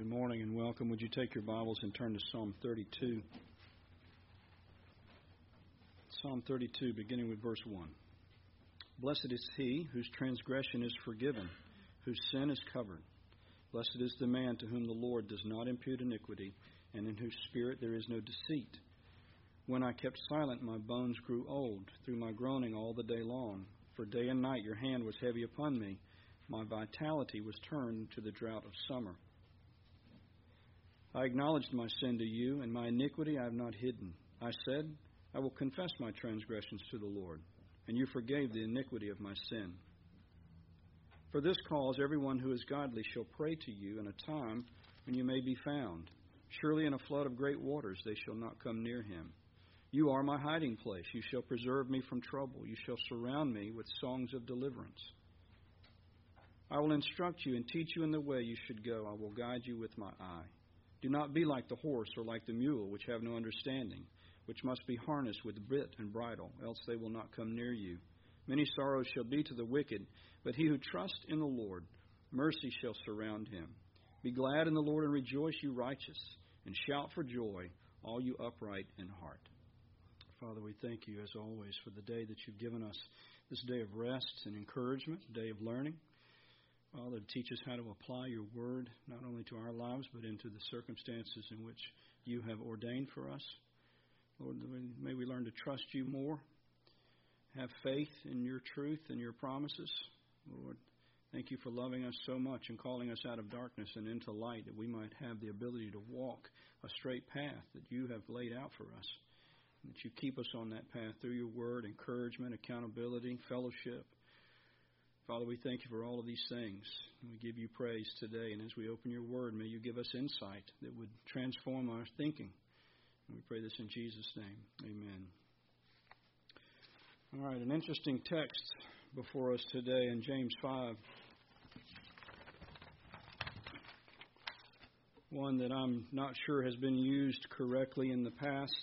Good morning and welcome. Would you take your Bibles and turn to Psalm 32? Psalm 32, beginning with verse 1. Blessed is he whose transgression is forgiven, whose sin is covered. Blessed is the man to whom the Lord does not impute iniquity, and in whose spirit there is no deceit. When I kept silent, my bones grew old, through my groaning all the day long. For day and night your hand was heavy upon me. My vitality was turned to the drought of summer. I acknowledged my sin to you, and my iniquity I have not hidden. I said, I will confess my transgressions to the Lord, and you forgave the iniquity of my sin. For this cause everyone who is godly shall pray to you in a time when you may be found. Surely in a flood of great waters they shall not come near him. You are my hiding place. You shall preserve me from trouble. You shall surround me with songs of deliverance. I will instruct you and teach you in the way you should go. I will guide you with my eye. Do not be like the horse or like the mule, which have no understanding, which must be harnessed with bit and bridle, else they will not come near you. Many sorrows shall be to the wicked, but he who trusts in the Lord, mercy shall surround him. Be glad in the Lord and rejoice, you righteous, and shout for joy, all you upright in heart. Father, we thank you, as always, for the day that you've given us, this day of rest and encouragement, day of learning. Father, teach us how to apply your word, not only to our lives, but into the circumstances in which you have ordained for us. Lord, may we learn to trust you more, have faith in your truth and your promises. Lord, thank you for loving us so much and calling us out of darkness and into light, that we might have the ability to walk a straight path that you have laid out for us, and that you keep us on that path through your word, encouragement, accountability, fellowship. Father, we thank you for all of these things. We give you praise today. And as we open your word, may you give us insight that would transform our thinking. And we pray this in Jesus' name. Amen. All right, an interesting text before us today in James 5. One that I'm not sure has been used correctly in the past.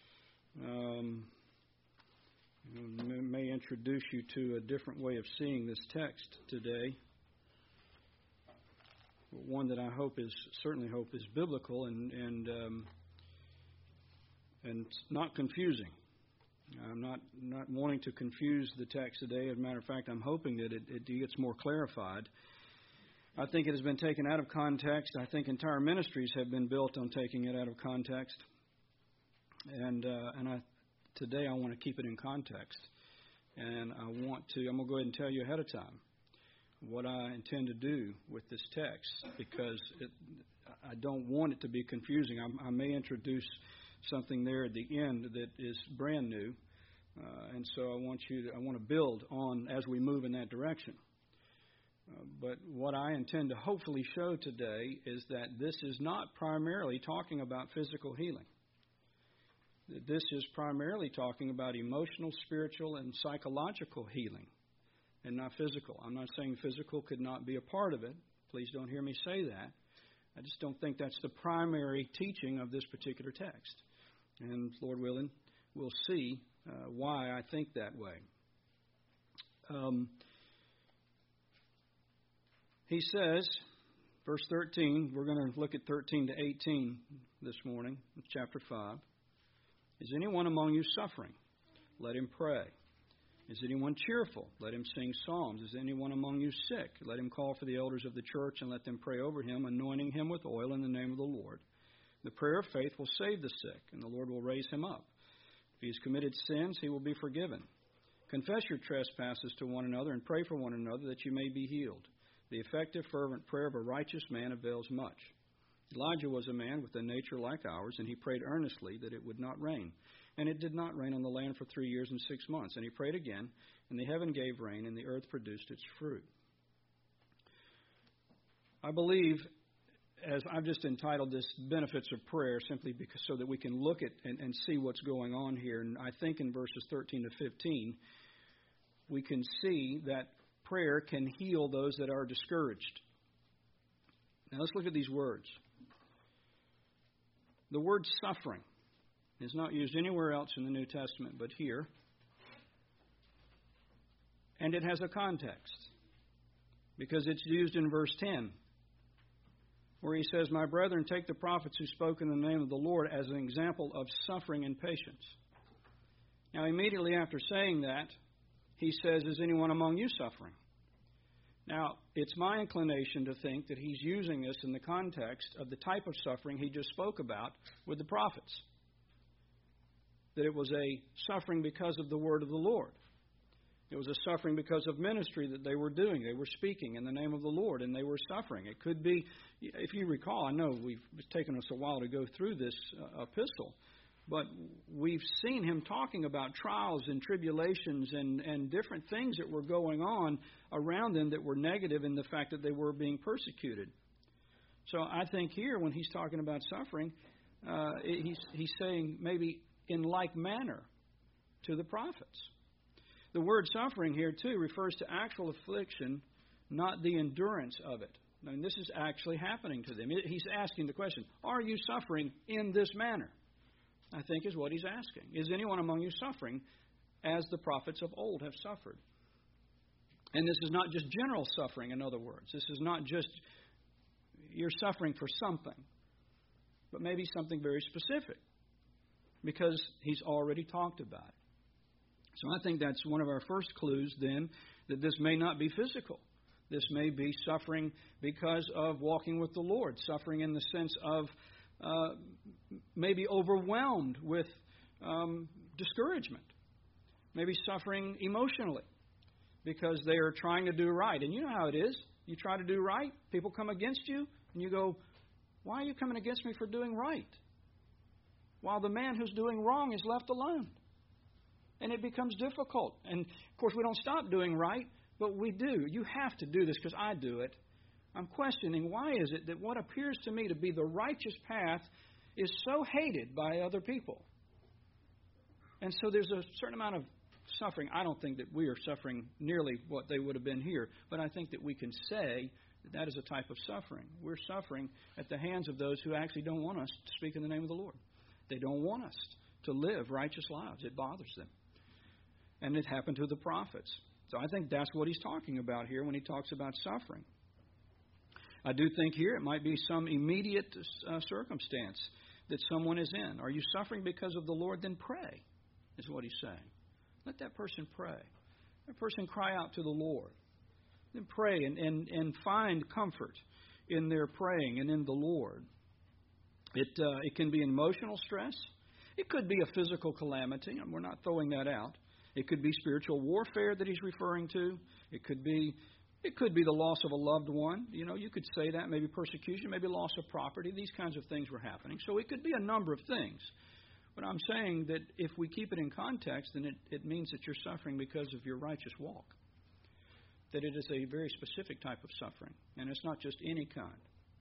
May introduce you to a different way of seeing this text today. One that I certainly hope is biblical and not confusing. I'm not wanting to confuse the text today. As a matter of fact, I'm hoping that it gets more clarified. I think it has been taken out of context. I think entire ministries have been built on taking it out of context. Today I want to keep it in context, and I'm going to go ahead and tell you ahead of time what I intend to do with this text, because I don't want it to be confusing. I may introduce something there at the end that is brand new, and so I want to build on as we move in that direction. But what I intend to hopefully show today is that this is not primarily talking about physical healing. This is primarily talking about emotional, spiritual, and psychological healing, and not physical. I'm not saying physical could not be a part of it. Please don't hear me say that. I just don't think that's the primary teaching of this particular text. And Lord willing, we'll see why I think that way. He says, verse 13, we're going to look at 13 to 18 this morning, chapter 5. Is anyone among you suffering? Let him pray. Is anyone cheerful? Let him sing psalms. Is anyone among you sick? Let him call for the elders of the church and let them pray over him, anointing him with oil in the name of the Lord. The prayer of faith will save the sick, and the Lord will raise him up. If he has committed sins, he will be forgiven. Confess your trespasses to one another and pray for one another that you may be healed. The effective, fervent prayer of a righteous man avails much. Elijah was a man with a nature like ours, and he prayed earnestly that it would not rain. And it did not rain on the land for 3 years and 6 months. And he prayed again, and the heaven gave rain, and the earth produced its fruit. I believe, as I've just entitled this, Benefits of Prayer, simply because so that we can look at and see what's going on here. And I think in verses 13 to 15, we can see that prayer can heal those that are discouraged. Now let's look at these words. The word suffering is not used anywhere else in the New Testament but here. And it has a context, because it's used in verse 10. where he says, "My brethren, take the prophets who spoke in the name of the Lord as an example of suffering and patience." Now, immediately after saying that, he says, "Is anyone among you suffering?" Now, it's my inclination to think that he's using this in the context of the type of suffering he just spoke about with the prophets. That it was a suffering because of the word of the Lord. It was a suffering because of ministry that they were doing. They were speaking in the name of the Lord, and they were suffering. It could be, if you recall, I know it's taken us a while to go through this epistle, but we've seen him talking about trials and tribulations and different things that were going on around them that were negative in the fact that they were being persecuted. So I think here, when he's talking about suffering, he's saying maybe in like manner to the prophets. The word suffering here, too, refers to actual affliction, not the endurance of it. I mean, this is actually happening to them. He's asking the question, are you suffering in this manner? I think is what he's asking. Is anyone among you suffering as the prophets of old have suffered? And this is not just general suffering, in other words. This is not just you're suffering for something, but maybe something very specific, because he's already talked about it. So I think that's one of our first clues, then, that this may not be physical. This may be suffering because of walking with the Lord, suffering in the sense of maybe overwhelmed with discouragement, maybe suffering emotionally because they are trying to do right. And you know how it is. You try to do right, people come against you, and you go, why are you coming against me for doing right? While the man who's doing wrong is left alone. And it becomes difficult. And, of course, we don't stop doing right, but we do. You have to do this because I do it. I'm questioning, why is it that what appears to me to be the righteous path is so hated by other people? And so there's a certain amount of suffering. I don't think that we are suffering nearly what they would have been here, but I think that we can say that that is a type of suffering. We're suffering at the hands of those who actually don't want us to speak in the name of the Lord. They don't want us to live righteous lives. It bothers them. And it happened to the prophets. So I think that's what he's talking about here when he talks about suffering. I do think here it might be some immediate circumstance that someone is in. Are you suffering because of the Lord? Then pray, is what he's saying. Let that person pray. That person cry out to the Lord. Then pray and find comfort in their praying and in the Lord. It can be emotional stress. It could be a physical calamity, and we're not throwing that out. It could be spiritual warfare that he's referring to. It could be the loss of a loved one. You know, you could say that. Maybe persecution, maybe loss of property. These kinds of things were happening. So it could be a number of things. But I'm saying that if we keep it in context, then it means that you're suffering because of your righteous walk. That it is a very specific type of suffering. And it's not just any kind.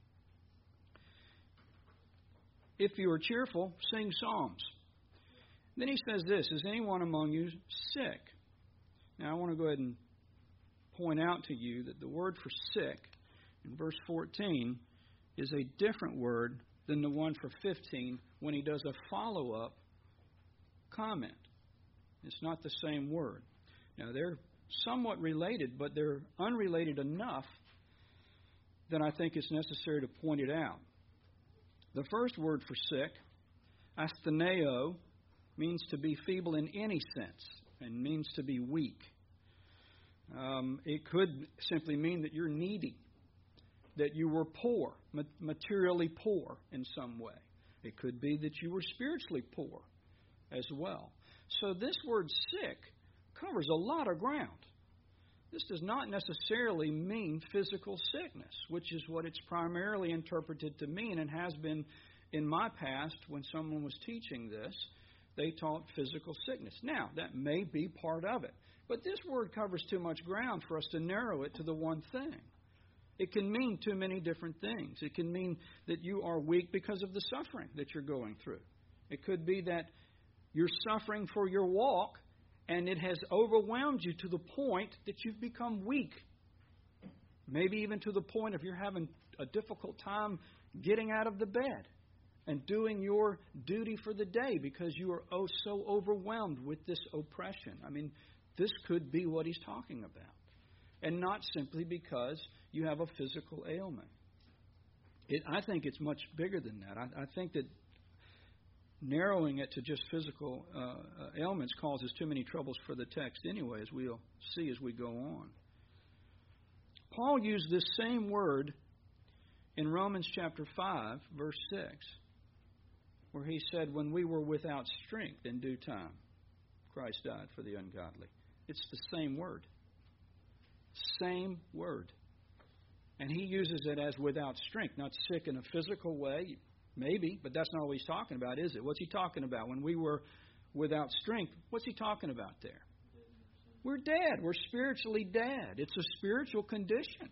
If you are cheerful, sing psalms. Then he says this, is anyone among you sick? Now I want to go ahead and point out to you that the word for sick in verse 14 is a different word than the one for 15 when he does a follow-up comment. It's not the same word. Now they're somewhat related, but they're unrelated enough that I think it's necessary to point it out. The first word for sick, astheneo, means to be feeble in any sense and means to be weak. It could simply mean that you're needy, that you were poor, materially poor in some way. It could be that you were spiritually poor as well. So this word sick covers a lot of ground. This does not necessarily mean physical sickness, which is what it's primarily interpreted to mean and has been in my past when someone was teaching this. They taught physical sickness. Now, that may be part of it. But this word covers too much ground for us to narrow it to the one thing. It can mean too many different things. It can mean that you are weak because of the suffering that you're going through. It could be that you're suffering for your walk and it has overwhelmed you to the point that you've become weak. Maybe even to the point of you're having a difficult time getting out of the bed and doing your duty for the day because you are so overwhelmed with this oppression. I mean, this could be what he's talking about. And not simply because you have a physical ailment. I think it's much bigger than that. I think that narrowing it to just physical ailments causes too many troubles for the text anyway, as we'll see as we go on. Paul used this same word in Romans chapter 5, verse 6, where he said, when we were without strength in due time, Christ died for the ungodly. It's the same word. Same word. And he uses it as without strength, not sick in a physical way, maybe, but that's not what he's talking about, is it? What's he talking about? When we were without strength, what's he talking about there? We're dead. We're spiritually dead. It's a spiritual condition.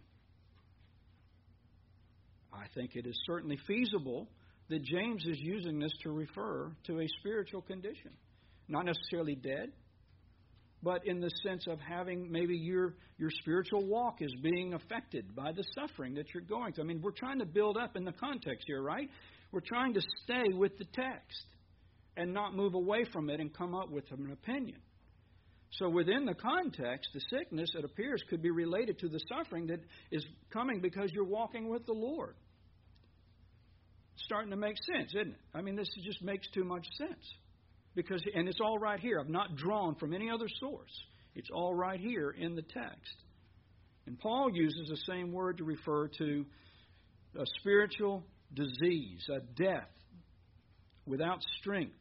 I think it is certainly feasible that James is using this to refer to a spiritual condition. Not necessarily dead, but in the sense of having maybe your spiritual walk is being affected by the suffering that you're going through. I mean, we're trying to build up in the context here, right? We're trying to stay with the text and not move away from it and come up with an opinion. So within the context, the sickness, it appears, could be related to the suffering that is coming because you're walking with the Lord. It's starting to make sense, isn't it? I mean, this just makes too much sense. And it's all right here. I've not drawn from any other source. It's all right here in the text. And Paul uses the same word to refer to a spiritual disease, a death without strength.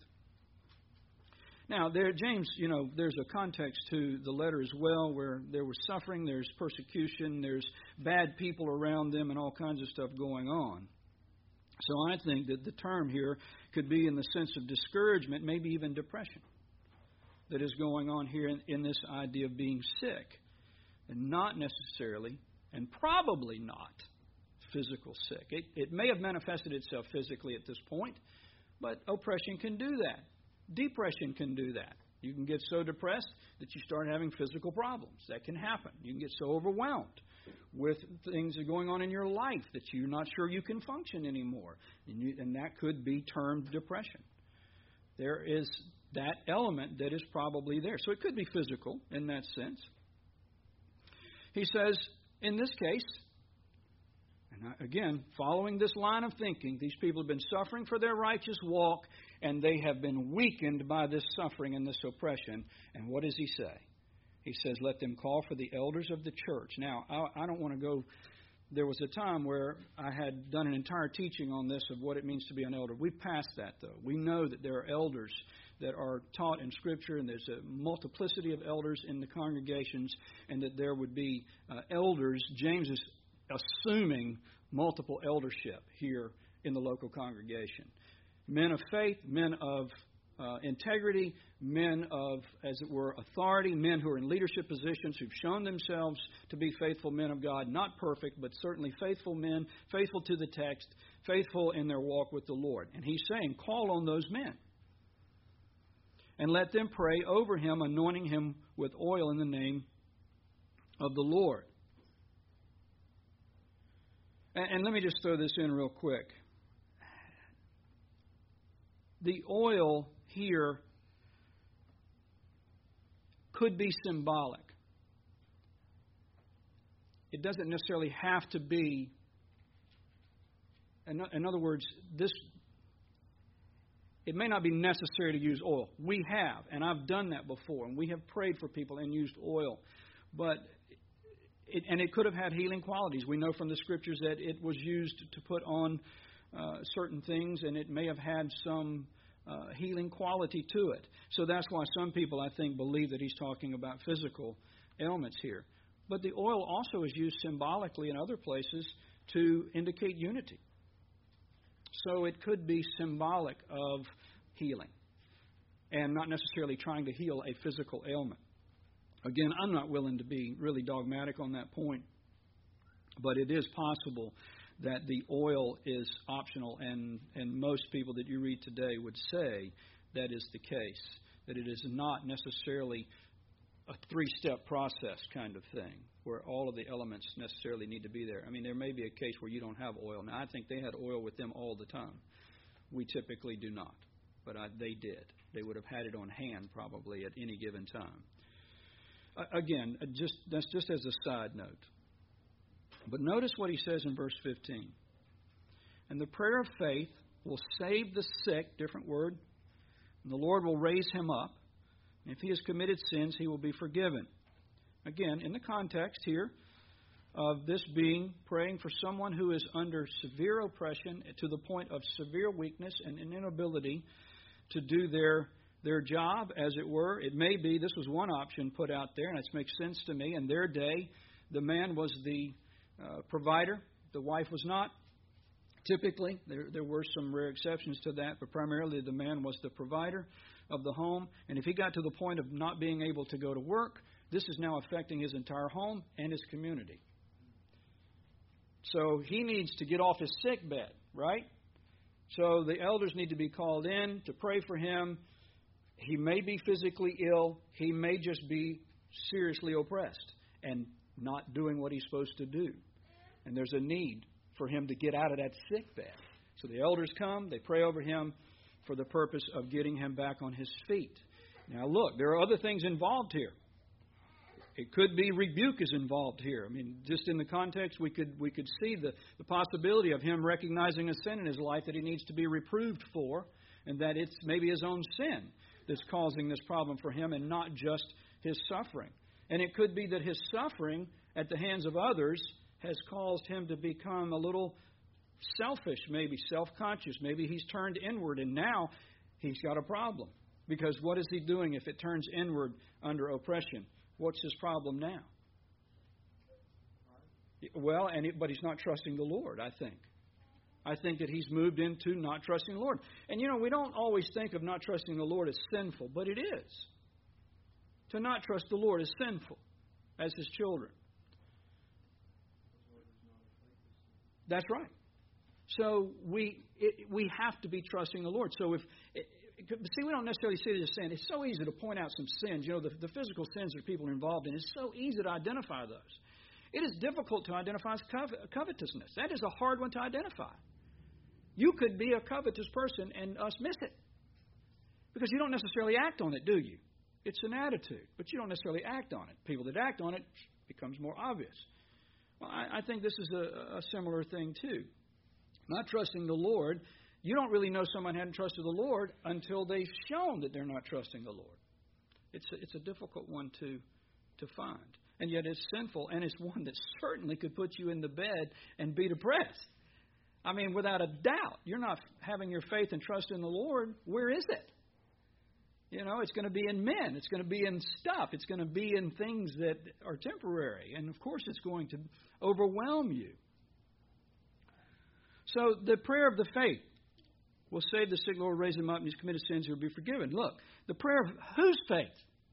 Now, James, there's a context to the letter as well where there was suffering, there's persecution, there's bad people around them and all kinds of stuff going on. So I think that the term here could be in the sense of discouragement, maybe even depression, that is going on here in this idea of being sick. And not necessarily, and probably not, physical sick. It may have manifested itself physically at this point, but oppression can do that. Depression can do that. You can get so depressed that you start having physical problems. That can happen. You can get so overwhelmed with things that are going on in your life that you're not sure you can function anymore. And that could be termed depression. There is that element that is probably there. So it could be physical in that sense. He says, in this case, and again, following this line of thinking, these people have been suffering for their righteous walk, and they have been weakened by this suffering and this oppression. And what does he say? He says, let them call for the elders of the church. Now, I don't want to go. There was a time where I had done an entire teaching on this of what it means to be an elder. We've passed that, though. We know that there are elders that are taught in Scripture, and there's a multiplicity of elders in the congregations, and that there would be elders. James is assuming multiple eldership here in the local congregation. Men of faith, men of integrity, men of, as it were, authority, men who are in leadership positions who've shown themselves to be faithful men of God, not perfect, but certainly faithful men, faithful to the text, faithful in their walk with the Lord. And he's saying, call on those men and let them pray over him, anointing him with oil in the name of the Lord. And let me just throw this in real quick. The oil here could be symbolic. It doesn't necessarily have to be. In other words, it may not be necessary to use oil. We have, and I've done that before, and we have prayed for people and used oil. But it could have had healing qualities. We know from the Scriptures that it was used to put on certain things, and it may have had some healing quality to it. So that's why some people, I think, believe that he's talking about physical ailments here. But the oil also is used symbolically in other places to indicate unity. So it could be symbolic of healing and not necessarily trying to heal a physical ailment. Again, I'm not willing to be really dogmatic on that point, but it is possible that the oil is optional, and most people that you read today would say that is the case, that it is not necessarily a three-step process kind of thing where all of the elements necessarily need to be there. I mean, there may be a case where you don't have oil. Now, I think they had oil with them all the time. We typically do not, but they did. They would have had it on hand probably at any given time. Again, that's just as a side note. But notice what he says in verse 15. And the prayer of faith will save the sick, different word, and the Lord will raise him up. And if he has committed sins, he will be forgiven. Again, in the context here of this being praying for someone who is under severe oppression to the point of severe weakness and an inability to do their job, as it were. It may be, this was one option put out there, and it makes sense to me. In their day, the man was the provider. The wife was not. Typically, there were some rare exceptions to that, but primarily the man was the provider of the home. And if he got to the point of not being able to go to work, this is now affecting his entire home and his community. So he needs to get off his sick bed, right? So the elders need to be called in to pray for him. He may be physically ill. He may just be seriously oppressed and not doing what he's supposed to do. And there's a need for him to get out of that sick bed. So the elders come, they pray over him for the purpose of getting him back on his feet. Now look, there are other things involved here. It could be rebuke is involved here. I mean, just in the context, we could see the possibility of him recognizing a sin in his life that he needs to be reproved for, and that it's maybe his own sin that's causing this problem for him and not just his suffering. And it could be that his suffering at the hands of others has caused him to become a little selfish, maybe self-conscious. Maybe he's turned inward, and now he's got a problem. Because what is he doing if it turns inward under oppression? What's his problem now? Well, but he's not trusting the Lord, I think. I think that he's moved into not trusting the Lord. And, we don't always think of not trusting the Lord as sinful, but it is. To not trust the Lord is sinful as his children. That's right. So we have to be trusting the Lord. So we don't necessarily see it as sin. It's so easy to point out some sins. The physical sins that people are involved in. It's so easy to identify those. It is difficult to identify covetousness. That is a hard one to identify. You could be a covetous person and us miss it. Because you don't necessarily act on it, do you? It's an attitude, but you don't necessarily act on it. People that act on it becomes more obvious. Well, I think this is a similar thing too. Not trusting the Lord. You don't really know someone hadn't trusted the Lord until they've shown that they're not trusting the Lord. It's a difficult one to find. And yet it's sinful, and it's one that certainly could put you in the bed and be depressed. I mean, without a doubt, you're not having your faith and trust in the Lord. Where is it? It's going to be in men. It's going to be in stuff. It's going to be in things that are temporary. And, of course, it's going to overwhelm you. So the prayer of the faith will save the sick, Lord, raise him up, and he's committed sins, he'll be forgiven. Look, the prayer of whose faith?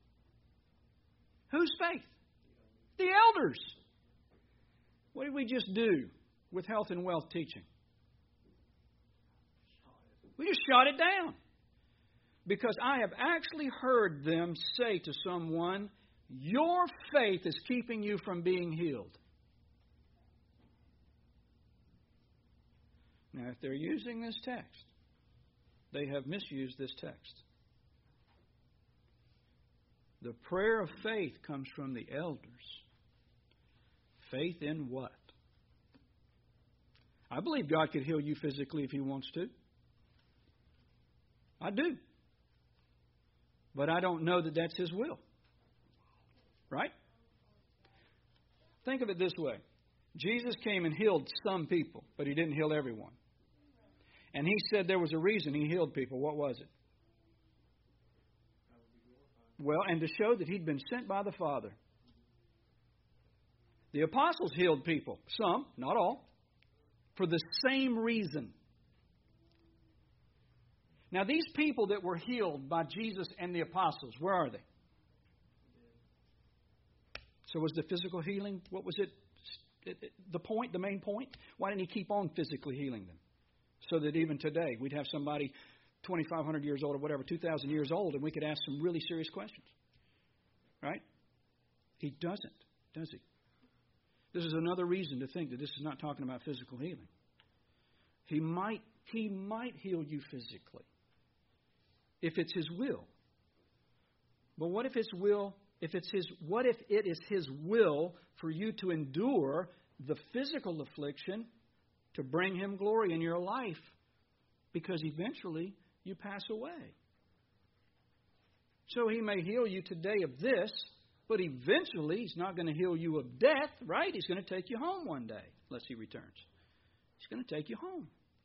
Whose faith? The elders. What did we just do with health and wealth teaching? We just shot it down. Because I have actually heard them say to someone, your faith is keeping you from being healed. Now, if they're using this text, they have misused this text. The prayer of faith comes from the elders. Faith in what? I believe God could heal you physically if He wants to. I do. But I don't know that that's His will. Right? Think of it this way. Jesus came and healed some people, but He didn't heal everyone. And He said there was a reason He healed people. What was it? Well, and to show that He'd been sent by the Father. The apostles healed people. Some, not all. For the same reason. Now, these people that were healed by Jesus and the apostles, where are they? So was the physical healing, what was it? The point, the main point? Why didn't He keep on physically healing them? So that even today we'd have somebody 2,500 years old or whatever, 2,000 years old, and we could ask some really serious questions. Right? He doesn't, does He? This is another reason to think that this is not talking about physical healing. He might heal you physically if it's His will. But what if it's will? What if it is His will for you to endure the physical affliction to bring Him glory in your life, because eventually you pass away. So He may heal you today of this, but eventually He's not going to heal you of death, right? He's going to take you home one day, unless He returns. He's going to take you home.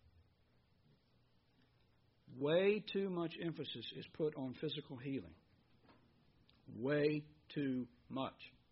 Way too much emphasis is put on physical healing. Way too much.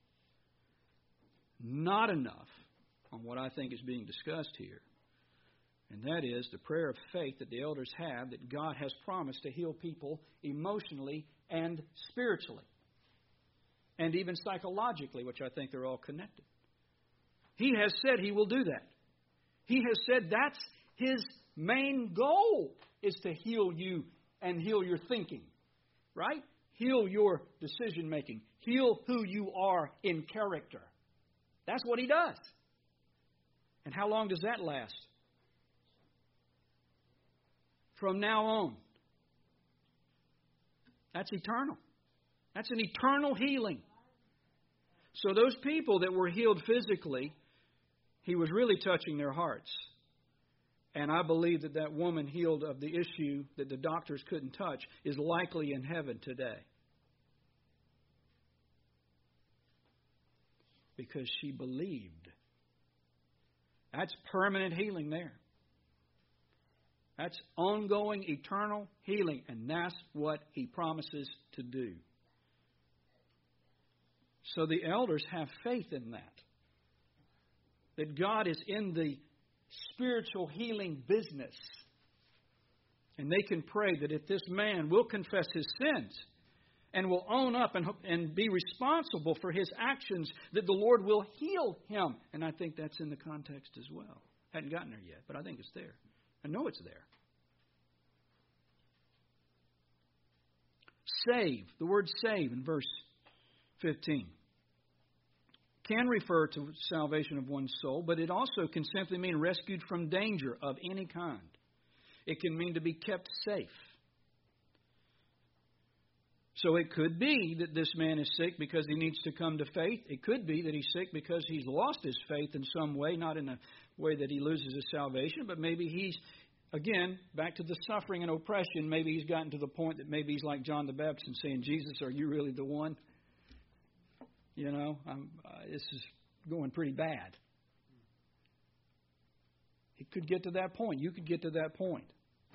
Not enough on what I think is being discussed here. And that is the prayer of faith that the elders have, that God has promised to heal people emotionally and spiritually. And even psychologically, which I think they're all connected. He has said He will do that. He has said that's His main goal, is to heal you and heal your thinking. Right? Heal your decision making. Heal who you are in character. That's what He does. And how long does that last? From now on. That's eternal. That's an eternal healing. So those people that were healed physically, He was really touching their hearts. And I believe that that woman healed of the issue that the doctors couldn't touch is likely in heaven today. Because she believed. That's permanent healing there. That's ongoing, eternal healing. And that's what He promises to do. So the elders have faith in that. That God is in the spiritual healing business. And they can pray that if this man will confess his sins and will own up and be responsible for his actions, that the Lord will heal him. And I think that's in the context as well. Hadn't gotten there yet, but I think it's there. I know it's there. Save. The word save in verse 15 can refer to salvation of one's soul, but it also can simply mean rescued from danger of any kind. It can mean to be kept safe. So it could be that this man is sick because he needs to come to faith. It could be that he's sick because he's lost his faith in some way, not in a way that he loses his salvation, but maybe he's, again, back to the suffering and oppression, maybe he's gotten to the point that maybe he's like John the Baptist and saying, Jesus, are you really the one? You know, this is going pretty bad. It could get to that point. You could get to that point.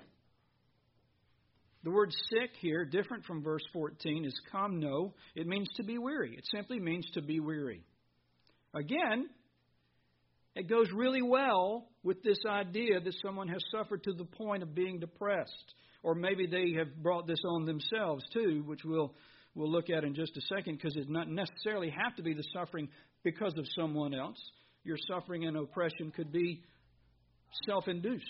The word sick here, different from verse 14, is kamno. It means to be weary. It simply means to be weary. Again, it goes really well with this idea that someone has suffered to the point of being depressed. Or maybe they have brought this on themselves too, which we'll look at in just a second, because it doesn't necessarily have to be the suffering because of someone else. Your suffering and oppression could be self-induced.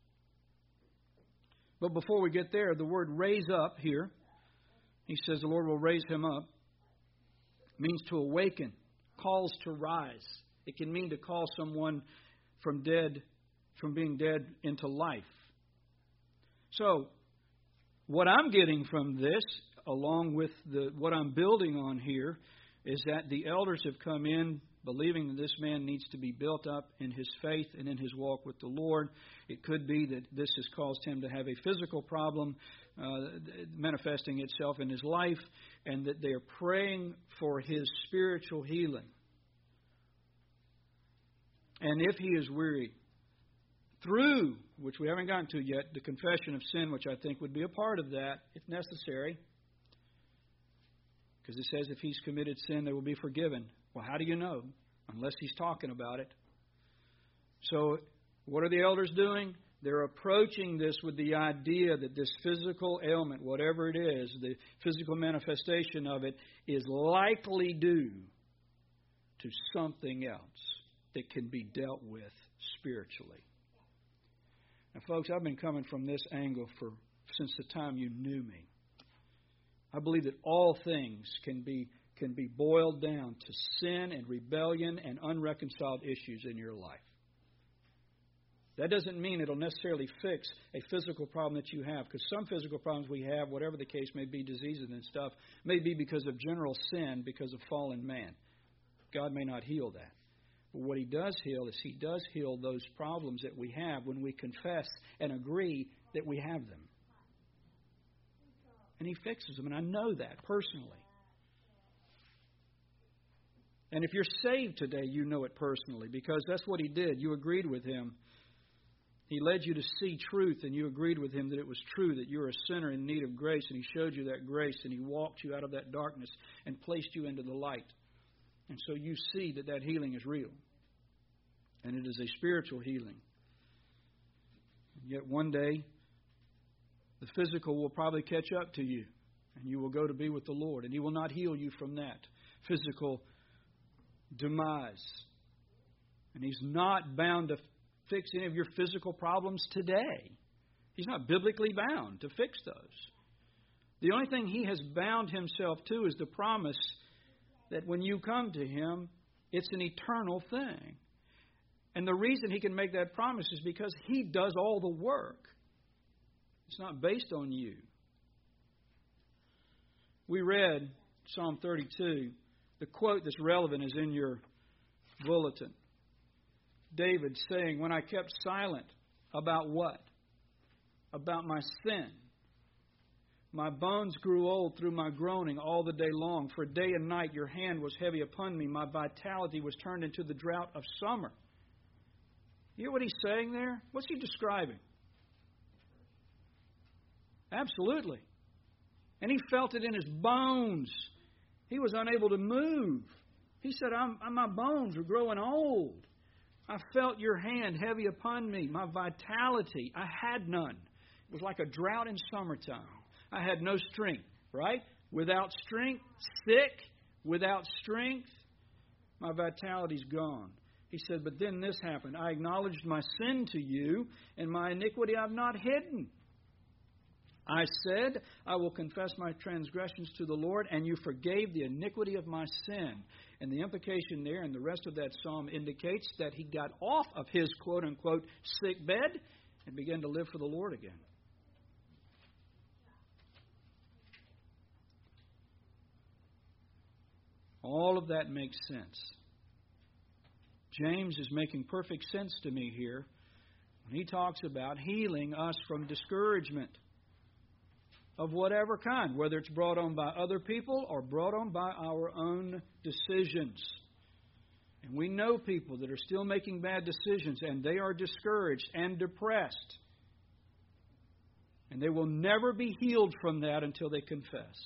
But before we get there, the word raise up here, he says the Lord will raise him up, means to awaken, calls to rise. It can mean to call someone from being dead into life. So, what I'm getting from this, along with what I'm building on here, is that the elders have come in believing that this man needs to be built up in his faith and in his walk with the Lord. It could be that this has caused him to have a physical problem manifesting itself in his life, and that they are praying for his spiritual healing. And if he is weary, through, which we haven't gotten to yet, the confession of sin, which I think would be a part of that, if necessary, because it says if he's committed sin, they will be forgiven. Well, how do you know? Unless he's talking about it. So, what are the elders doing? They're approaching this with the idea that this physical ailment, whatever it is, the physical manifestation of it, is likely due to something else that can be dealt with spiritually. Now, folks, I've been coming from this angle since the time you knew me. I believe that all things can be boiled down to sin and rebellion and unreconciled issues in your life. That doesn't mean it'll necessarily fix a physical problem that you have, because some physical problems we have, whatever the case may be, diseases and stuff, may be because of general sin, because of fallen man. God may not heal that. But what He does heal is He does heal those problems that we have when we confess and agree that we have them. And He fixes them, and I know that personally. And if you're saved today, you know it personally, because that's what He did. You agreed with Him. He led you to see truth, and you agreed with Him that it was true, that you're a sinner in need of grace, and He showed you that grace, and He walked you out of that darkness and placed you into the light. And so you see that that healing is real. And it is a spiritual healing. And yet one day, the physical will probably catch up to you, and you will go to be with the Lord, and He will not heal you from that physical demise. And He's not bound to fix any of your physical problems today. He's not biblically bound to fix those. The only thing He has bound Himself to is the promise that when you come to Him, it's an eternal thing. And the reason He can make that promise is because He does all the work. It's not based on you. We read Psalm 32. The quote that's relevant is in your bulletin. David saying, when I kept silent about what? About my sin. My bones grew old through my groaning all the day long. For day and night your hand was heavy upon me. My vitality was turned into the drought of summer. You hear what he's saying there? What's he describing? Absolutely. And he felt it in his bones. He was unable to move. He said, my bones were growing old. I felt your hand heavy upon me. My vitality, I had none. It was like a drought in summertime. I had no strength, right? Without strength, sick, without strength, my vitality's gone. He said, but then this happened. I acknowledged my sin to you, and my iniquity I've not hidden. I said, I will confess my transgressions to the Lord, and you forgave the iniquity of my sin. And the implication there and the rest of that psalm indicates that he got off of his quote-unquote sick bed and began to live for the Lord again. All of that makes sense. James is making perfect sense to me here when he talks about healing us from discouragement of whatever kind, whether it's brought on by other people or brought on by our own decisions. And we know people that are still making bad decisions, and they are discouraged and depressed. And they will never be healed from that until they confess.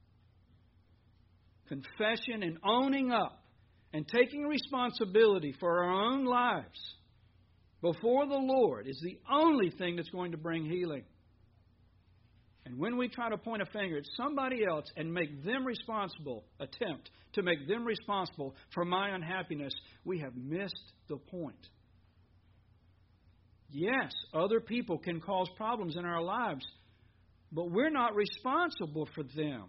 Confession and owning up and taking responsibility for our own lives before the Lord is the only thing that's going to bring healing. And when we try to point a finger at somebody else and make them responsible, attempt to make them responsible for my unhappiness, we have missed the point. Yes, other people can cause problems in our lives, but we're not responsible for them.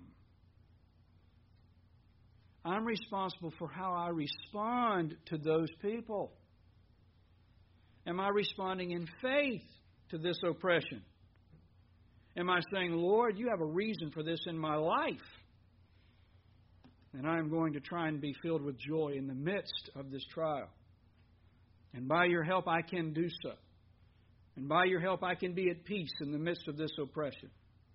I'm responsible for how I respond to those people. Am I responding in faith to this oppression? Am I saying, Lord, you have a reason for this in my life, and I'm going to try and be filled with joy in the midst of this trial. And by your help, I can do so. And by your help, I can be at peace in the midst of this oppression.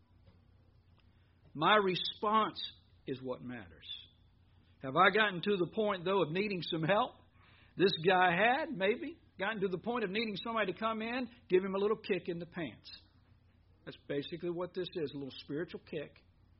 My response is what matters. Have I gotten to the point, though, of needing some help? This guy had, maybe, gotten to the point of needing somebody to come in, give him a little kick in the pants. That's basically what this is, a little spiritual kick.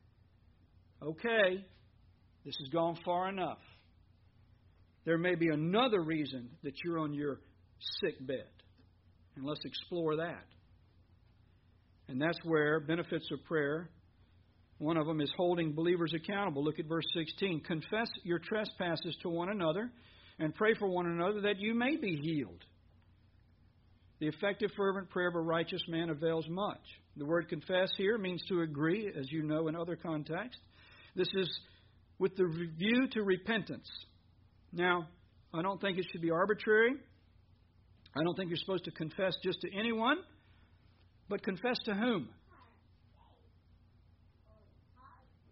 Okay, this has gone far enough. There may be another reason that you're on your sick bed. And let's explore that. And that's where benefits of prayer, one of them is holding believers accountable. Look at verse 16. Confess your trespasses to one another and pray for one another that you may be healed. The effective, fervent prayer of a righteous man avails much. The word confess here means to agree, as you know in other contexts. This is with the view to repentance. Now, I don't think it should be arbitrary. I don't think you're supposed to confess just to anyone, but confess to whom?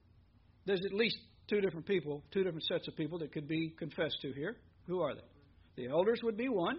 There's at least two different sets of people that could be confessed to here. Who are they? The elders would be one.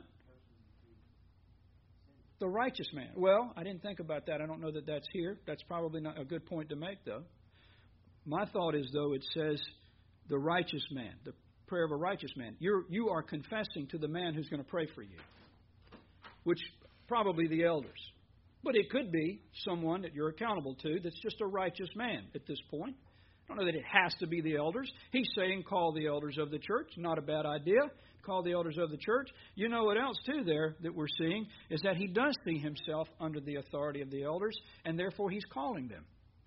The righteous man. Well, I didn't think about that. I don't know that that's here. That's probably not a good point to make, though. My thought is, though, it says the righteous man, the prayer of a righteous man. You are confessing to the man who's going to pray for you, which probably the elders. But it could be someone that you're accountable to that's just a righteous man at this point. I don't know that it has to be the elders. He's saying call the elders of the church. Not a bad idea. Call the elders of the church. You know what else, too, there that we're seeing is that he does see himself under the authority of the elders, and therefore he's calling them.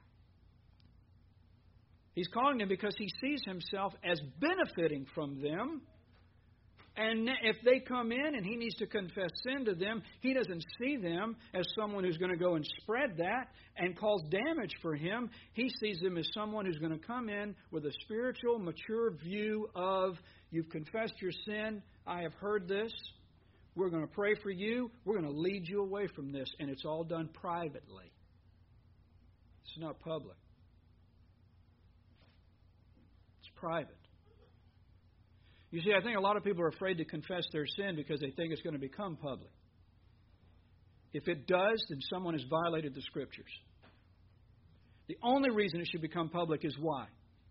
He's calling them because he sees himself as benefiting from them. And if they come in and he needs to confess sin to them, he doesn't see them as someone who's going to go and spread that and cause damage for him. He sees them as someone who's going to come in with a spiritual, mature view of, you've confessed your sin, I have heard this, we're going to pray for you, we're going to lead you away from this, and it's all done privately. It's not public. It's private. You see, I think a lot of people are afraid to confess their sin because they think it's going to become public. If it does, then someone has violated the Scriptures. The only reason it should become public is why?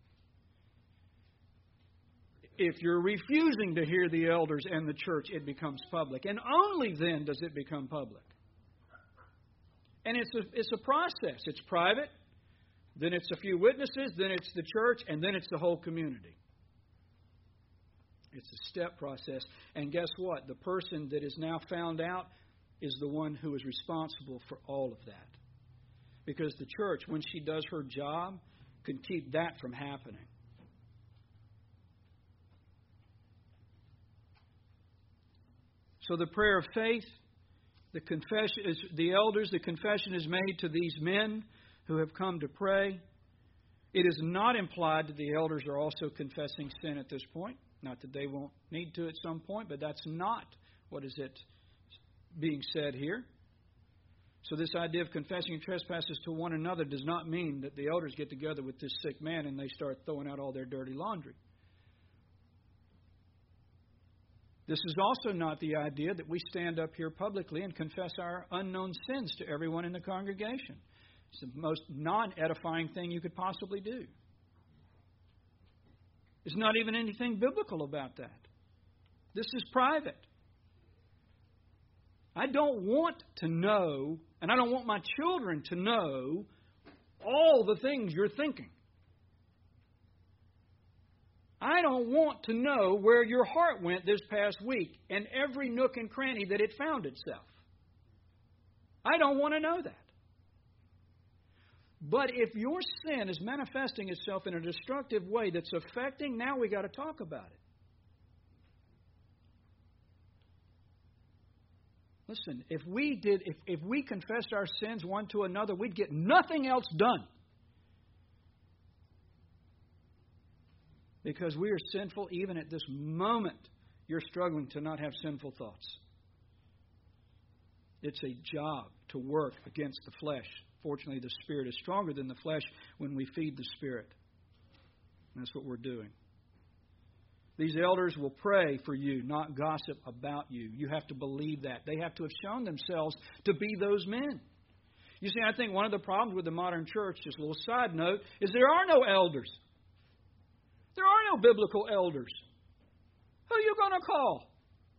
If you're refusing to hear the elders and the church, it becomes public. And only then does it become public. And it's a process. It's private, then it's a few witnesses, then it's the church, and then it's the whole community. It's a step process. And guess what? The person that is now found out is the one who is responsible for all of that. Because the church, when she does her job, can keep that from happening. So the prayer of faith, the confession is the elders, the confession is made to these men who have come to pray. It is not implied that the elders are also confessing sin at this point. Not that they won't need to at some point, but that's not what is it being said here. So this idea of confessing your trespasses to one another does not mean that the elders get together with this sick man and they start throwing out all their dirty laundry. This is also not the idea that we stand up here publicly and confess our unknown sins to everyone in the congregation. It's the most non-edifying thing you could possibly do. There's not even anything biblical about that. This is private. I don't want to know, and I don't want my children to know, all the things you're thinking. I don't want to know where your heart went this past week and every nook and cranny that it found itself. I don't want to know that. But if your sin is manifesting itself in a destructive way that's affecting, now we got to talk about it. Listen, if we confessed our sins one to another, we'd get nothing else done. Because we are sinful even at this moment. You're struggling to not have sinful thoughts. It's a job to work against the flesh. Fortunately, the Spirit is stronger than the flesh when we feed the Spirit. And that's what we're doing. These elders will pray for you, not gossip about you. You have to believe that. They have to have shown themselves to be those men. You see, I think one of the problems with the modern church, just a little side note, is there are no elders. There are no biblical elders. Who are you going to call?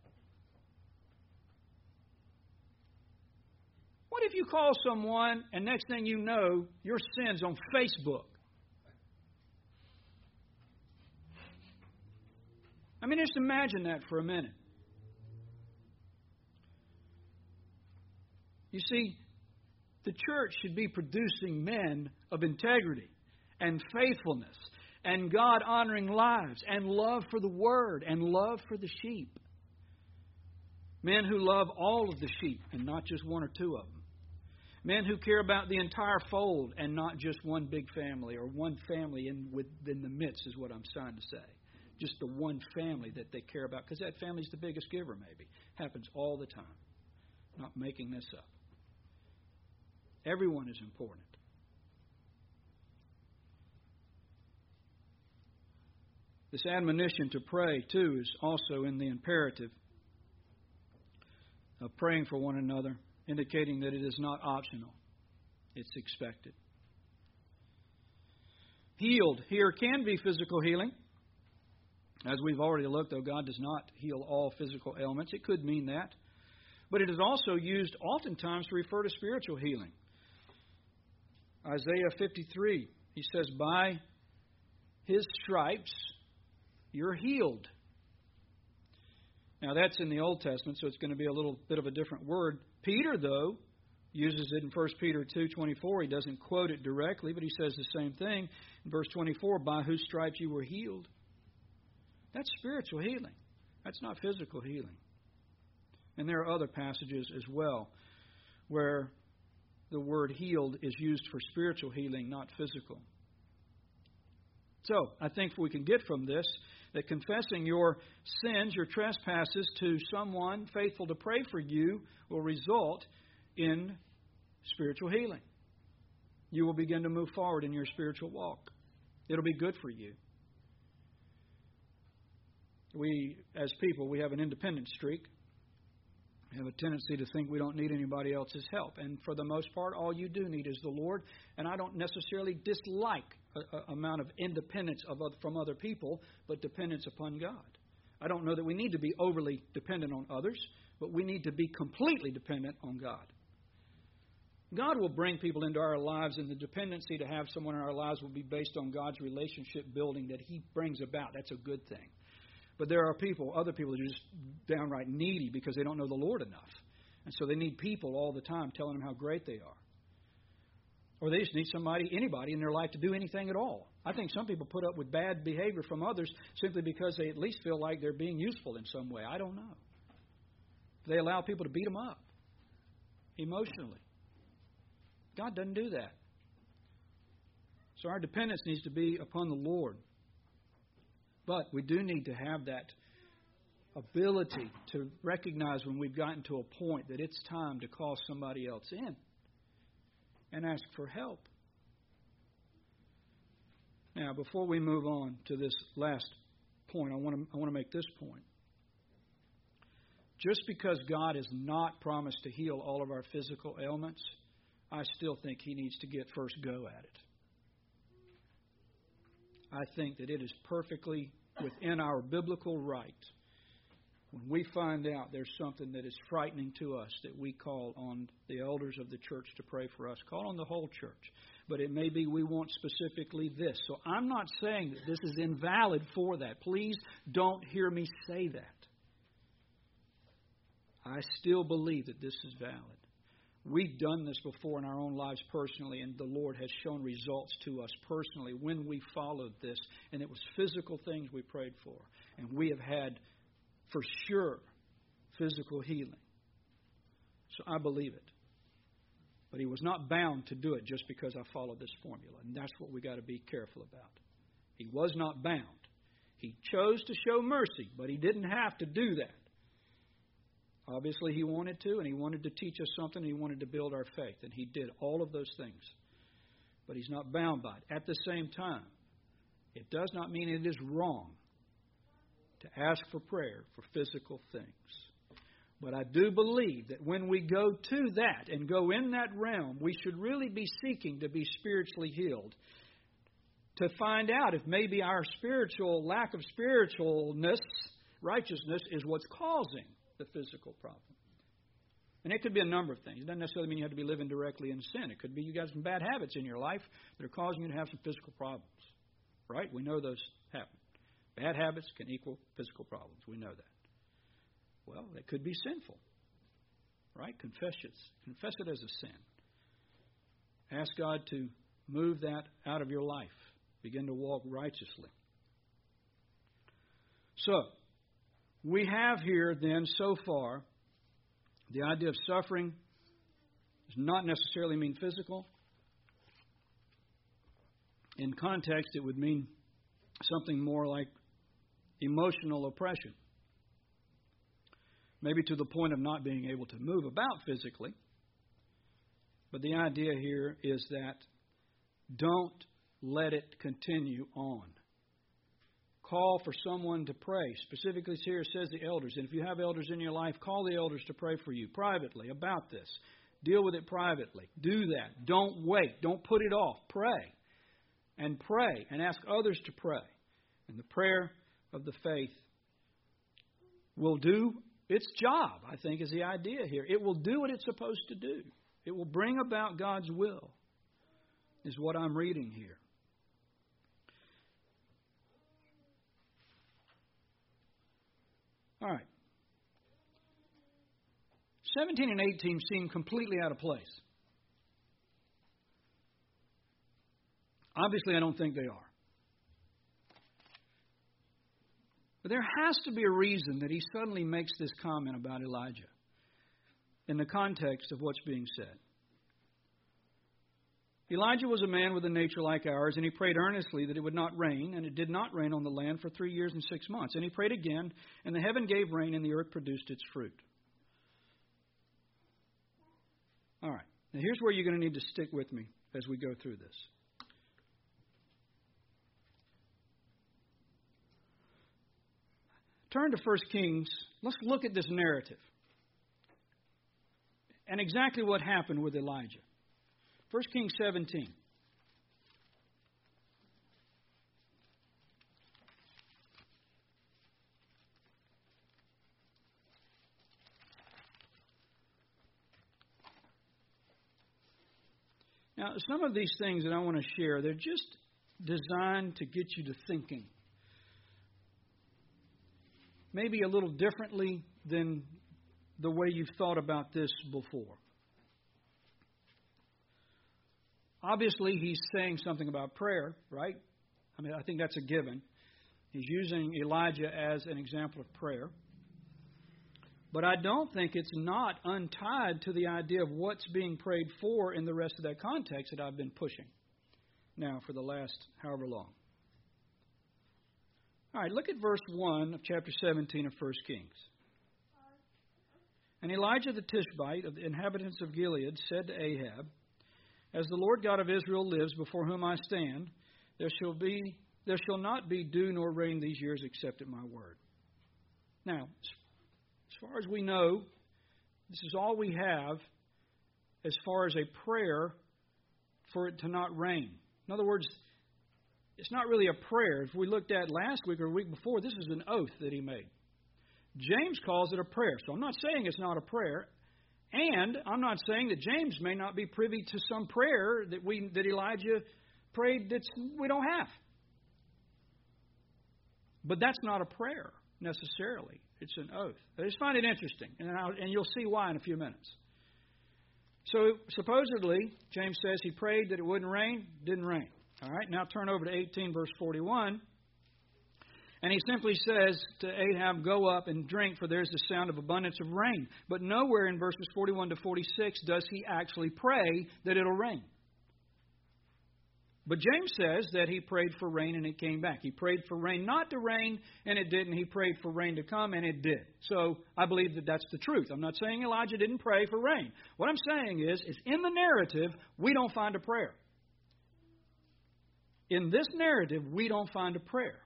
What if you call someone and next thing you know, your sin's on Facebook? I mean, just imagine that for a minute. You see, the church should be producing men of integrity and faithfulness and God-honoring lives and love for the Word and love for the sheep. Men who love all of the sheep and not just one or two of them. Men who care about the entire fold and not just one big family or one family within the midst is what I'm trying to say. Just the one family that they care about because that family's the biggest giver maybe. Happens all the time. Not making this up. Everyone is important. This admonition to pray, too, is also in the imperative of praying for one another, indicating that it is not optional. It's expected. Healed here can be physical healing. As we've already looked, though, God does not heal all physical ailments. It could mean that. But it is also used oftentimes to refer to spiritual healing. Isaiah 53, he says, by His stripes you're healed. Now that's in the Old Testament, so it's going to be a little bit of a different word. Peter, though, uses it in 1 Peter 2:24. He doesn't quote it directly, but he says the same thing. In verse 24, by whose stripes you were healed. That's spiritual healing. That's not physical healing. And there are other passages as well where the word healed is used for spiritual healing, not physical. So, I think we can get from this that confessing your sins, your trespasses to someone faithful to pray for you will result in spiritual healing. You will begin to move forward in your spiritual walk. It'll be good for you. We, as people, we have an independent streak. We have a tendency to think we don't need anybody else's help. And for the most part, all you do need is the Lord. And I don't necessarily dislike an amount of independence from other people, but dependence upon God. I don't know that we need to be overly dependent on others, but we need to be completely dependent on God. God will bring people into our lives, and the dependency to have someone in our lives will be based on God's relationship building that He brings about. That's a good thing. But there are people, other people that are just downright needy because they don't know the Lord enough. And so they need people all the time telling them how great they are. Or they just need anybody in their life to do anything at all. I think some people put up with bad behavior from others simply because they at least feel like they're being useful in some way. I don't know. They allow people to beat them up emotionally. God doesn't do that. So our dependence needs to be upon the Lord. But we do need to have that ability to recognize when we've gotten to a point that it's time to call somebody else in and ask for help. Now, before we move on to this last point, I want to make this point. Just because God has not promised to heal all of our physical ailments, I still think He needs to get first go at it. I think that it is perfectly within our biblical right when we find out there's something that is frightening to us that we call on the elders of the church to pray for us. Call on the whole church. But it may be we want specifically this. So I'm not saying that this is invalid for that. Please don't hear me say that. I still believe that this is valid. We've done this before in our own lives personally, and the Lord has shown results to us personally when we followed this. And it was physical things we prayed for. And we have had, for sure, physical healing. So I believe it. But He was not bound to do it just because I followed this formula. And that's what we got to be careful about. He was not bound. He chose to show mercy, but He didn't have to do that. Obviously, He wanted to, and He wanted to teach us something. He wanted to build our faith, and He did all of those things. But He's not bound by it. At the same time, it does not mean it is wrong to ask for prayer for physical things. But I do believe that when we go to that and go in that realm, we should really be seeking to be spiritually healed. To find out if maybe our lack of spiritualness, righteousness, is what's causing the physical problem. And it could be a number of things. It doesn't necessarily mean you have to be living directly in sin. It could be you got some bad habits in your life that are causing you to have some physical problems. Right? We know those happen. Bad habits can equal physical problems. We know that. Well, that could be sinful. Right? Confess it as a sin. Ask God to move that out of your life. Begin to walk righteously. So, we have here then so far the idea of suffering does not necessarily mean physical. In context, it would mean something more like emotional oppression. Maybe to the point of not being able to move about physically. But the idea here is that don't let it continue on. call for someone to pray. Specifically here it says the elders. And if you have elders in your life, call the elders to pray for you privately about this. Deal with it privately. Do that. Don't wait. Don't put it off. Pray. And pray. And ask others to pray. And the prayer of the faith will do its job, I think, is the idea here. It will do what it's supposed to do. It will bring about God's will, is what I'm reading here. All right. 17 and 18 seem completely out of place. Obviously, I don't think they are. But there has to be a reason that he suddenly makes this comment about Elijah in the context of what's being said. Elijah was a man with a nature like ours, and he prayed earnestly that it would not rain, and it did not rain on the land for 3 years and 6 months. And he prayed again, and the heaven gave rain, and the earth produced its fruit. All right. Now here's where you're going to need to stick with me as we go through this. Turn to 1 Kings. Let's look at this narrative and exactly what happened with Elijah. 1 Kings 17. Now, some of these things that I want to share, they're just designed to get you to thinking. Maybe a little differently than the way you've thought about this before. Obviously, he's saying something about prayer, right? I mean, I think that's a given. He's using Elijah as an example of prayer. But I don't think it's not untied to the idea of what's being prayed for in the rest of that context that I've been pushing now for the last however long. All right, look at verse 1 of chapter 17 of 1 Kings. And Elijah the Tishbite of the inhabitants of Gilead said to Ahab, As the Lord God of Israel lives, before whom I stand, there shall not be dew nor rain these years except at my word. Now, as far as we know, this is all we have as far as a prayer for it to not rain. In other words, it's not really a prayer. If we looked at last week or a week before, this is an oath that he made. James calls it a prayer. So I'm not saying it's not a prayer. And I'm not saying that James may not be privy to some prayer that Elijah prayed that we don't have. But that's not a prayer necessarily. It's an oath. I just find it interesting. And you'll see why in a few minutes. So supposedly, James says he prayed that it wouldn't rain. Didn't rain. All right, now turn over to 18, verse 41. And he simply says to Ahab, Go up and drink, for there's the sound of abundance of rain. But nowhere in verses 41 to 46 does he actually pray that it'll rain. But James says that he prayed for rain and it came back. He prayed for rain not to rain and it didn't. He prayed for rain to come and it did. So I believe that that's the truth. I'm not saying Elijah didn't pray for rain. What I'm saying is in the narrative, we don't find a prayer. In this narrative, we don't find a prayer.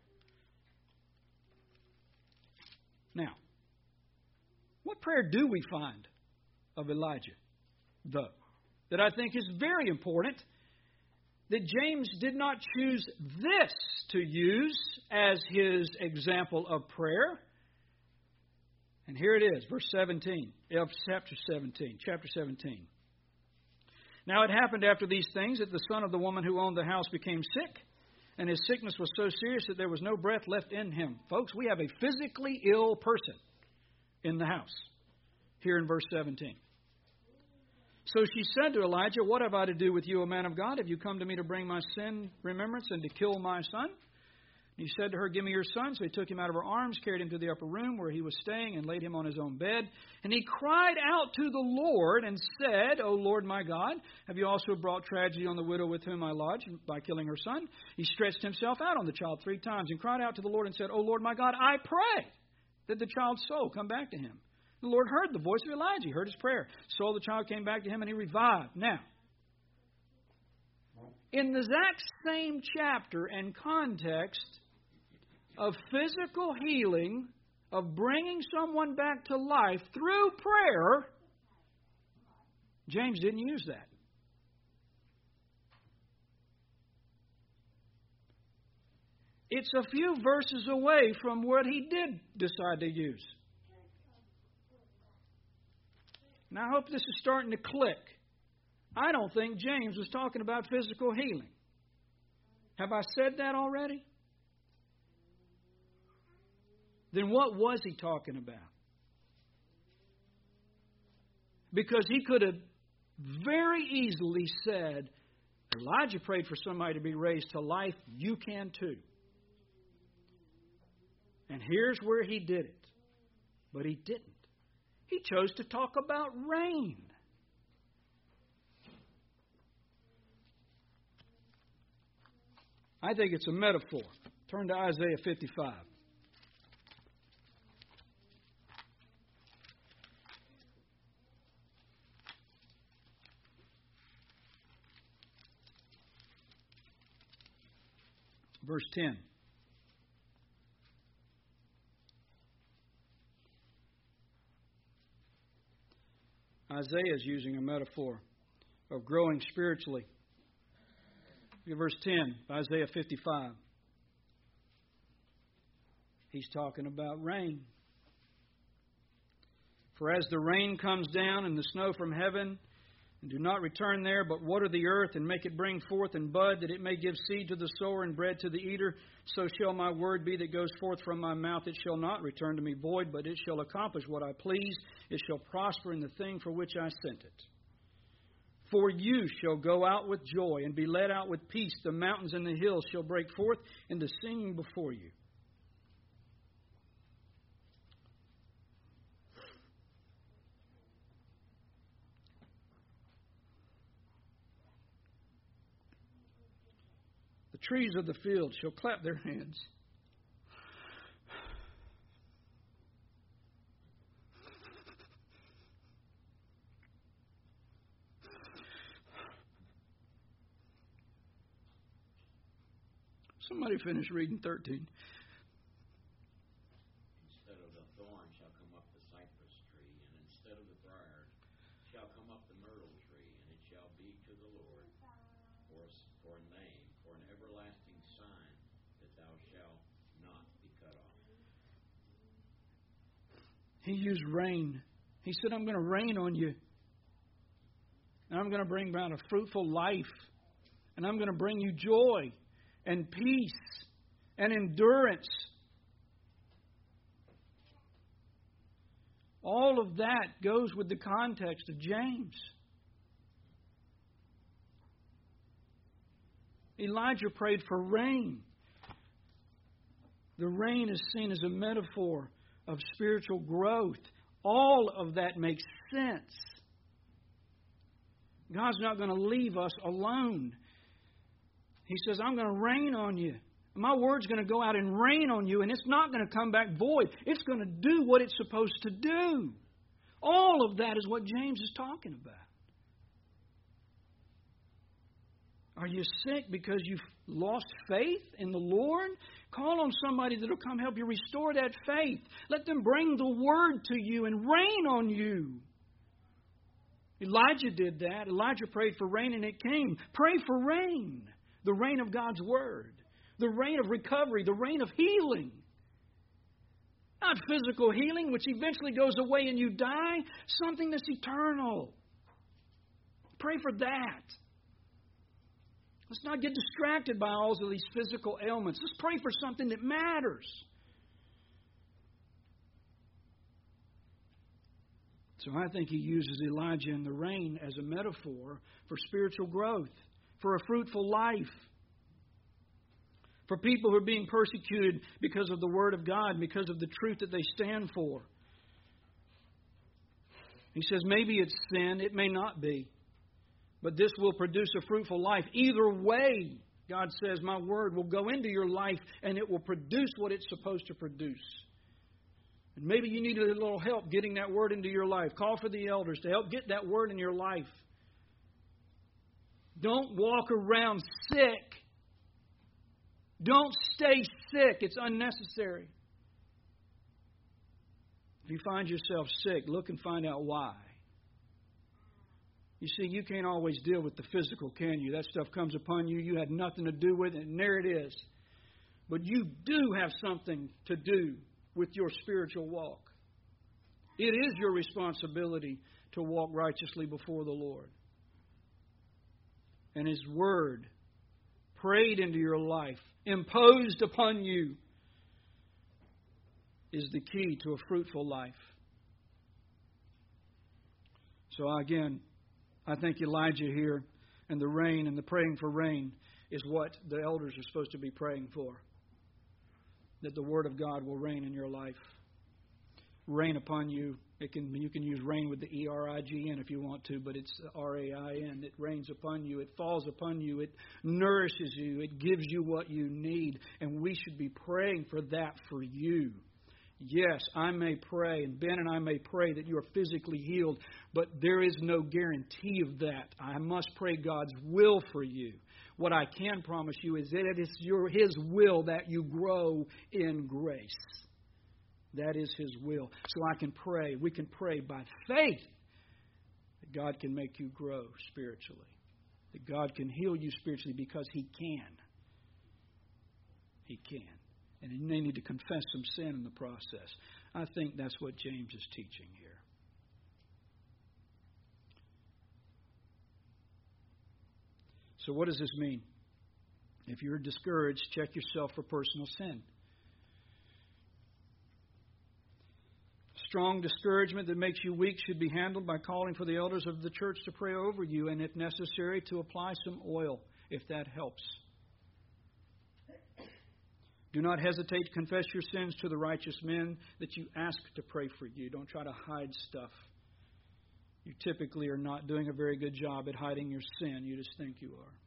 Now, what prayer do we find of Elijah, though? That I think is very important, that James did not choose this to use as his example of prayer. And here it is, verse 17 of chapter 17. Now it happened after these things that the son of the woman who owned the house became sick, and his sickness was so serious that there was no breath left in him. Folks, we have a physically ill person in the house, here in verse 17. So she said to Elijah, What have I to do with you, O man of God? Have you come to me to bring my sin remembrance and to kill my son? And he said to her, Give me your son. So he took him out of her arms, carried him to the upper room where he was staying, and laid him on his own bed. And he cried out to the Lord and said, O Lord my God, have you also brought tragedy on the widow with whom I lodged by killing her son? He stretched himself out on the child 3 times and cried out to the Lord and said, O Lord my God, I pray that the child's soul come back to him. The Lord heard the voice of Elijah. He heard his prayer. So the child came back to him and he revived. Now, in the exact same chapter and context, of physical healing, of bringing someone back to life through prayer, James didn't use that. It's a few verses away from what he did decide to use. Now, I hope this is starting to click. I don't think James was talking about physical healing. Have I said that already? Then what was he talking about? Because he could have very easily said, Elijah prayed for somebody to be raised to life. You can too. And here's where he did it. But he didn't. He chose to talk about rain. I think it's a metaphor. Turn to Isaiah 55. Verse 10. Isaiah is using a metaphor of growing spiritually. Look at verse 10, Isaiah 55. He's talking about rain. For as the rain comes down and the snow from heaven, and do not return there, but water the earth and make it bring forth and bud, that it may give seed to the sower and bread to the eater, so shall my word be that goes forth from my mouth. It shall not return to me void, but it shall accomplish what I please. It shall prosper in the thing for which I sent it. For you shall go out with joy and be led out with peace. The mountains and the hills shall break forth into singing before you. The trees of the field shall clap their hands. Somebody finish reading 13. Instead of the thorn shall come up the cypress tree, and instead of the briar shall come up the myrtle tree, and it shall be to the Lord for a name, for an everlasting sign, that thou shalt not be cut off. He used rain. He said, I'm going to rain on you. And I'm going to bring about a fruitful life. And I'm going to bring you joy and peace and endurance. All of that goes with the context of James. Elijah prayed for rain. The rain is seen as a metaphor of spiritual growth. All of that makes sense. God's not going to leave us alone. He says, I'm going to rain on you. My word's going to go out and rain on you, and it's not going to come back void. It's going to do what it's supposed to do. All of that is what James is talking about. Are you sick because you've lost faith in the Lord? Call on somebody that will come help you restore that faith. Let them bring the word to you and rain on you. Elijah did that. Elijah prayed for rain and it came. Pray for rain. The rain of God's Word. The rain of recovery. The rain of healing. Not physical healing, which eventually goes away and you die. Something that's eternal. Pray for that. Let's not get distracted by all of these physical ailments. Let's pray for something that matters. So I think he uses Elijah and the rain as a metaphor for spiritual growth, for a fruitful life, for people who are being persecuted because of the Word of God, because of the truth that they stand for. He says maybe it's sin, it may not be, but this will produce a fruitful life. Either way, God says, my Word will go into your life and it will produce what it's supposed to produce. And maybe you need a little help getting that Word into your life. Call for the elders to help get that Word in your life. Don't walk around sick Don't stay sick. It's unnecessary. If you find yourself sick, look and find out why. You see, you can't always deal with the physical, can you? That stuff comes upon you. You had nothing to do with it, and there it is. But you do have something to do with your spiritual walk. It is your responsibility to walk righteously before the Lord. And His Word, prayed into your life, imposed upon you, is the key to a fruitful life. So again, I think Elijah here and the rain and the praying for rain is what the elders are supposed to be praying for. That the Word of God will reign in your life. Rain upon you. You can use rain with the E-R-I-G-N if you want to, but it's R-A-I-N. It rains upon you. It falls upon you. It nourishes you. It gives you what you need. And we should be praying for that for you. Yes, I may pray, and Ben and I may pray that you are physically healed, but there is no guarantee of that. I must pray God's will for you. What I can promise you is that it is His will that you grow in grace. That is His will. So I can pray. We can pray by faith that God can make you grow spiritually. That God can heal you spiritually because He can. He can. And you may need to confess some sin in the process. I think that's what James is teaching here. So what does this mean? If you're discouraged, check yourself for personal sin. Strong discouragement that makes you weak should be handled by calling for the elders of the church to pray over you, and if necessary, to apply some oil, if that helps. Do not hesitate to confess your sins to the righteous men that you ask to pray for you. Don't try to hide stuff. You typically are not doing a very good job at hiding your sin. You just think you are.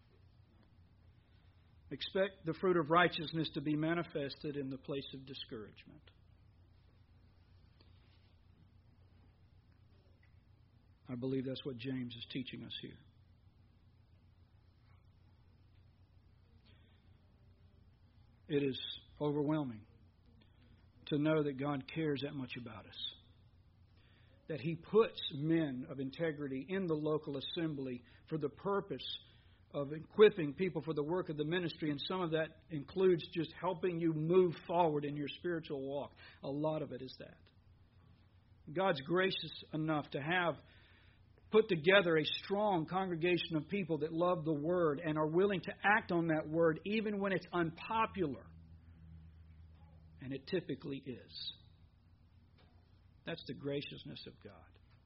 Expect the fruit of righteousness to be manifested in the place of discouragement. I believe that's what James is teaching us here. It is overwhelming to know that God cares that much about us. That He puts men of integrity in the local assembly for the purpose of equipping people for the work of the ministry, and some of that includes just helping you move forward in your spiritual walk. A lot of it is that. God's gracious enough to have put together a strong congregation of people that love the Word and are willing to act on that Word even when it's unpopular. And it typically is. That's the graciousness of God.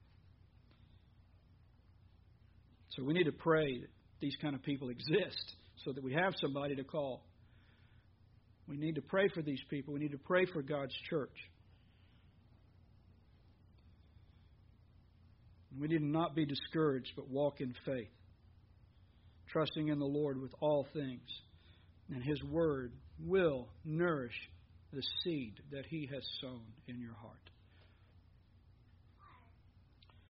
So we need to pray that these kind of people exist so that we have somebody to call. We need to pray for these people. We need to pray for God's church. We need to not be discouraged, but walk in faith, trusting in the Lord with all things. And His Word will nourish the seed that He has sown in your heart.